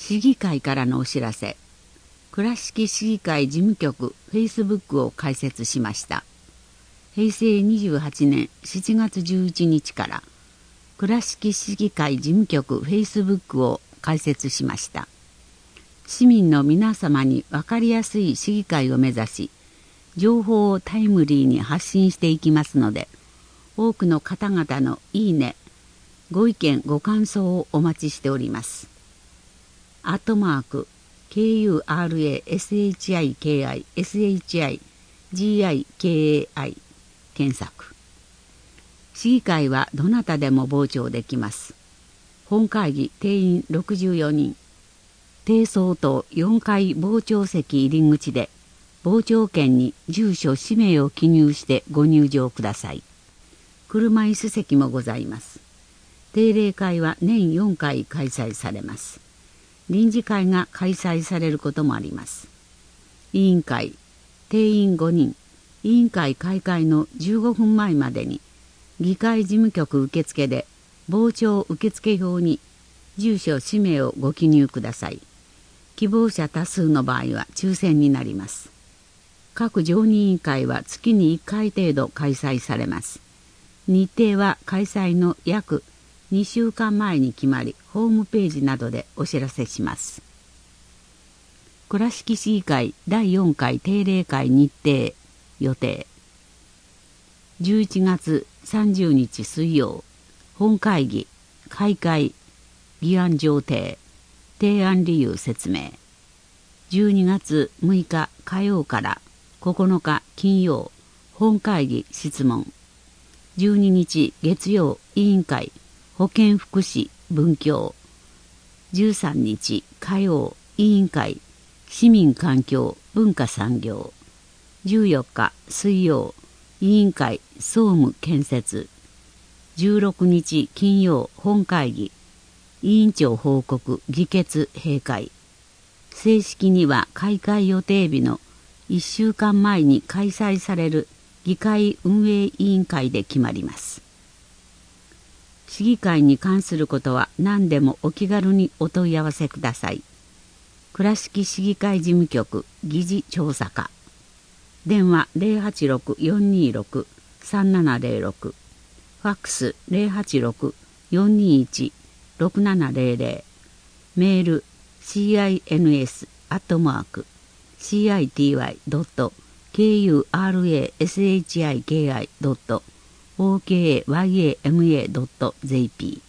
市議会からのお知らせ。倉敷市議会事務局フェイスブックを開設しました。平成28年7月11日から倉敷市議会事務局フェイスブックを開設しました。市民の皆様に分かりやすい市議会を目指し、情報をタイムリーに発信していきますので、多くの方々のいいね、ご意見ご感想をお待ちしております。@KURASHIKISHIGIKAI 検索。市議会はどなたでも傍聴できます。本会議定員64人。低層棟4階傍聴席入り口で傍聴券に住所氏名を記入してご入場ください。車椅子席もございます。定例会は年4回開催されます。臨時会が開催されることもあります。委員会定員5人。委員会開会の15分前までに議会事務局受付で傍聴受付票に住所氏名をご記入ください。希望者多数の場合は抽選になります。各常任委員会は月に1回程度開催されます。日程は開催の約2週間前に決まり、ホームページなどでお知らせします。倉敷市議会第4回定例会日程予定。11月30日水曜、本会議、開会、議案上呈、提案理由説明。12月6日火曜から9日金曜、本会議質問。12日月曜委員会、保健福祉文教。13日火曜委員会、市民環境文化産業。14日水曜委員会総務建設。16日金曜本会議、委員長報告議決閉会。正式には開会予定日の1週間前に開催される議会運営委員会で決まります。市議会に関することは何でもお気軽にお問い合わせください。倉敷市議会事務局議事調査課。電話086-426-3706。ファックス086-421-6700。メール cins@city.kurashiki.okayama.jp